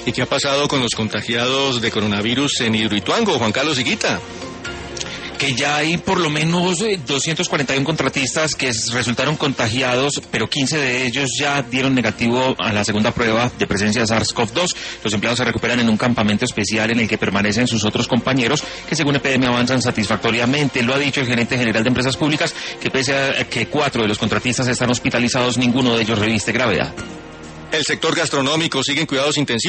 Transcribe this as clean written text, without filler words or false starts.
¿Y qué ha pasado con los contagiados de coronavirus en Hidroituango, Juan Carlos Higuita? Que ya hay por lo menos 241 contratistas que resultaron contagiados, pero 15 de ellos ya dieron negativo a la segunda prueba de presencia de SARS-CoV-2. Los empleados se recuperan en un campamento especial en el que permanecen sus otros compañeros, que según EPM avanzan satisfactoriamente. Lo ha dicho el gerente general de Empresas Públicas, que pese a que 4 de los contratistas están hospitalizados, ninguno de ellos reviste gravedad. El sector gastronómico sigue en cuidados intensivos.